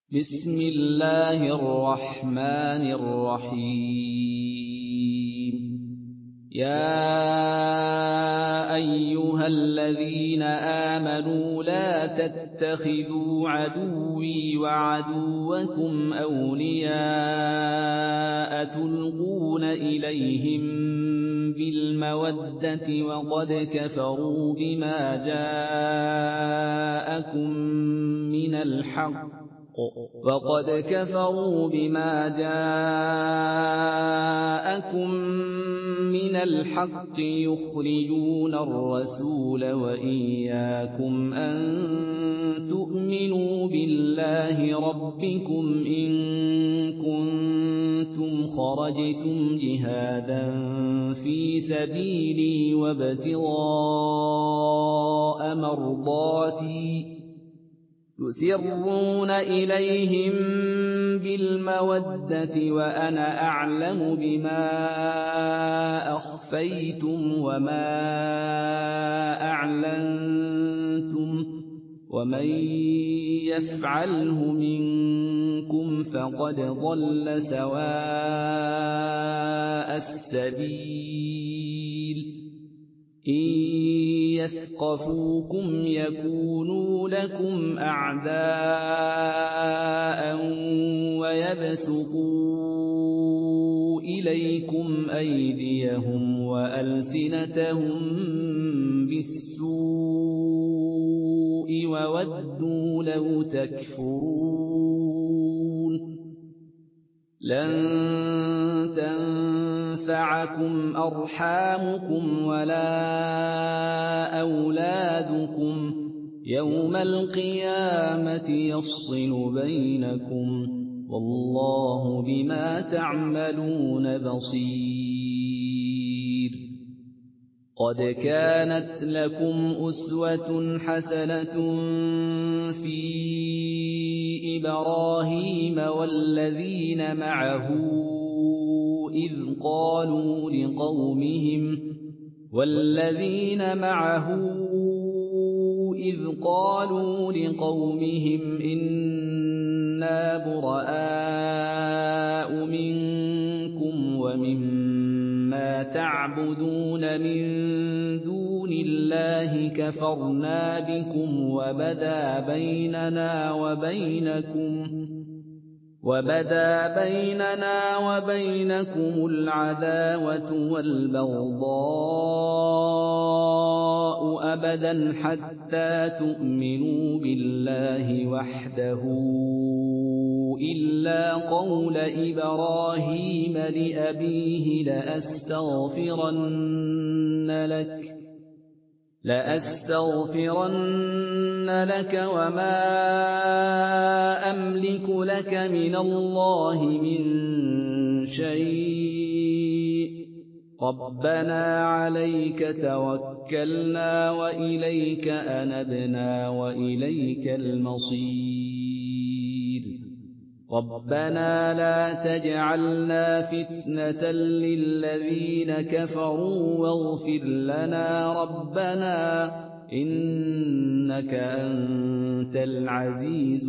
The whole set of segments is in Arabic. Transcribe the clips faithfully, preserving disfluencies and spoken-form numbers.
بسم الله الرحمن الرحيم يا أيها الذين آمنوا لا تتخذوا عدوي وعدوكم أولياء تلقون إليهم بالمودة وقد كفروا بما جاءكم من الحق وقد كفروا بما جاءكم من الحق يخرجون الرسول وإياكم أن تؤمنوا بالله ربكم إن كنتم خرجتم جهادا في سبيلي وابتغاء مرضاتي تسرون إليهم بالمودة وأنا أعلم بما أخفيتم وما أعلنتم ومن يفعله منكم فقد ضل سواء السبيل إن يثقفوكم يكونوا لكم أعداء ويبسطوا إليكم أيديهم وألسنتهم بالسوء وودوا لو تكفرون لن تنفعكم أرحامكم ولا أولادكم يوم القيامة يفصل بينكم والله بما تعملون بصير قد كانت لكم أسوة حسنة في إبراهيم والذين معه إذ قالوا لقومهم والذين معه إذ قالوا لقومهم إنا براء منكم ومما تعبدون من دون الله كفرنا بكم وبدا بيننا وبينكم وبدا بيننا وبينكم العداوة والبغضاء أبدا حتى تؤمنوا بالله وحده إلا قول إبراهيم لأبيه لأستغفرن لك لأستغفرن لك وما أملك لك من الله من شيء ربنا عليك توكلنا وإليك أنبنا وإليك المصير ربنا لا تجعلنا فتنة للذين كفروا واغفر لنا ربنا إنك أنت العزيز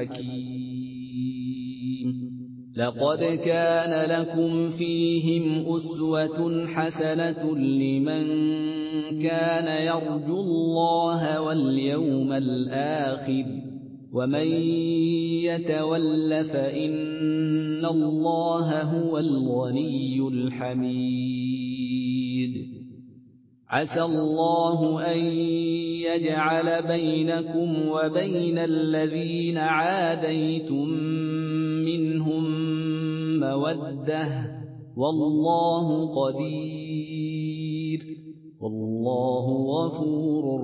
الحكيم لقد كان لكم فيهم أسوة حسنة لمن كان يرجو الله واليوم الآخر ومن يتول فإن الله هو الغني الحميد عسى الله أن يجعل بينكم وبين الذين عاديتم منهم مودة والله قدير والله غفور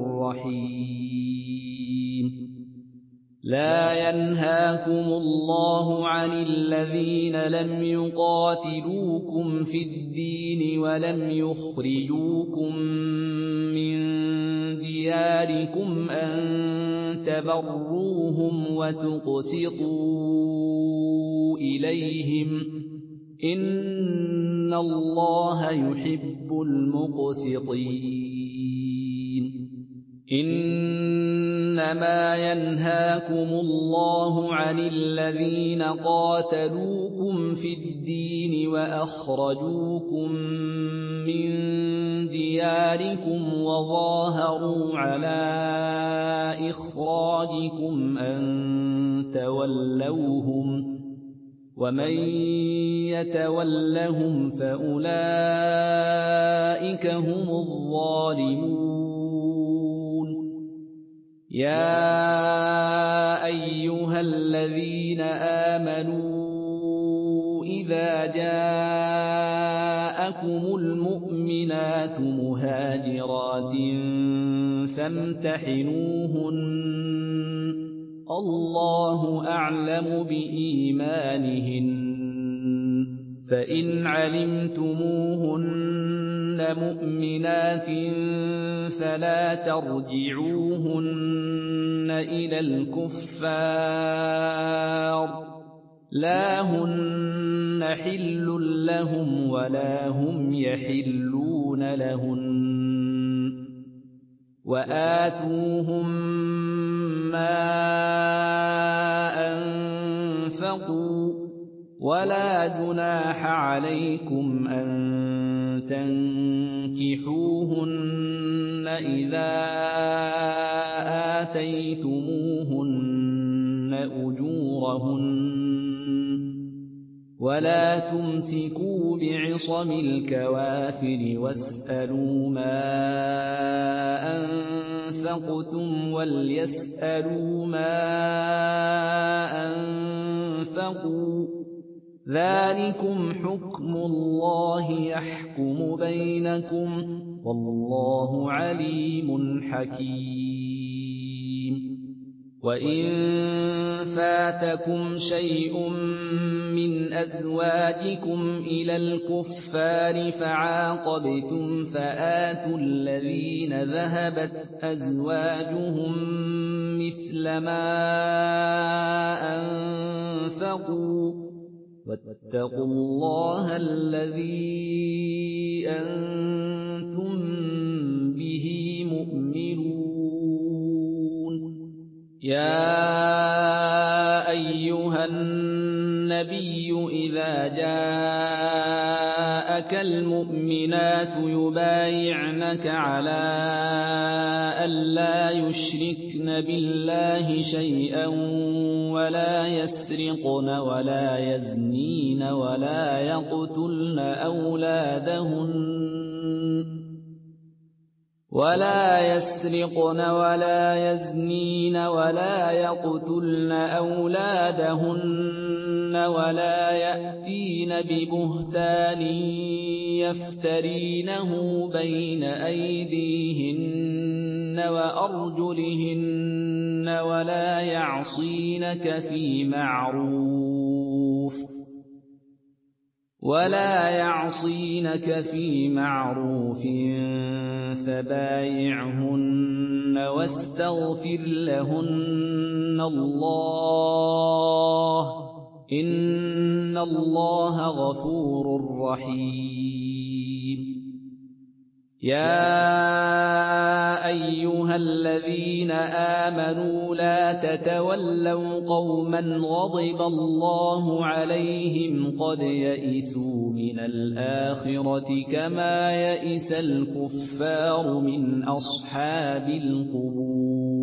رحيم لا ينهاكم الله عن الذين لم يقاتلوكم في الدين ولم يخرجوكم من دياركم أن تبروهم وتقسطوا إليهم إن الله يحب المقسطين إن إنما ينهاكم الله عن الذين قاتلوكم في الدين وأخرجوكم من دياركم وظاهروا على إخراجكم أن تولوهم ومن يتولهم فأولئك هم الظالمون يا أيها الذين آمنوا إذا جاءكم المؤمنات مهاجرات فامتحنوهن الله أعلم بإيمانهن فإن علمتموهن مؤمنات فلا ترجعوهن إلى الكفار لا هن حل لهم ولا هم يحلون لهن وآتوهم ما أنفقوا ولا جناح عليكم أن تنكحوهن إذا آتيتموهن أجورهن ولا تمسكوا بعصم الكوافر واسألوا ما أنفقتم وليسألوا ما أنفقوا ذلكم حكم الله يحكم بينكم والله عليم حكيم وإن فاتكم شيء من أزواجكم إلى الكفار فعاقبتم فآتوا الذين ذهبت أزواجهم مثل ما أنفقوا واتقوا الله الذي أنتم به مؤمنون يا أيها النبي إذا جاءك المؤمنات يبايعنك على ألا يشركن بالله شيئا ولا يسرقن ولا يزنين ولا يقتلن أولادهن ولا يسرقن ولا يزنين ولا يقتلن أولادهن ولا يأتين ببهتان يفترينه بين أيديهن وأرجلهن ولا يعصينك في معروف ولا يعصينك في معروف فبايعهن واستغفر لهن الله إن الله غفور رحيم يا أيها الذين آمنوا لا تتولوا قوما غضب الله عليهم قد يئسوا من الآخرة كما يئس الكفار من أصحاب القبور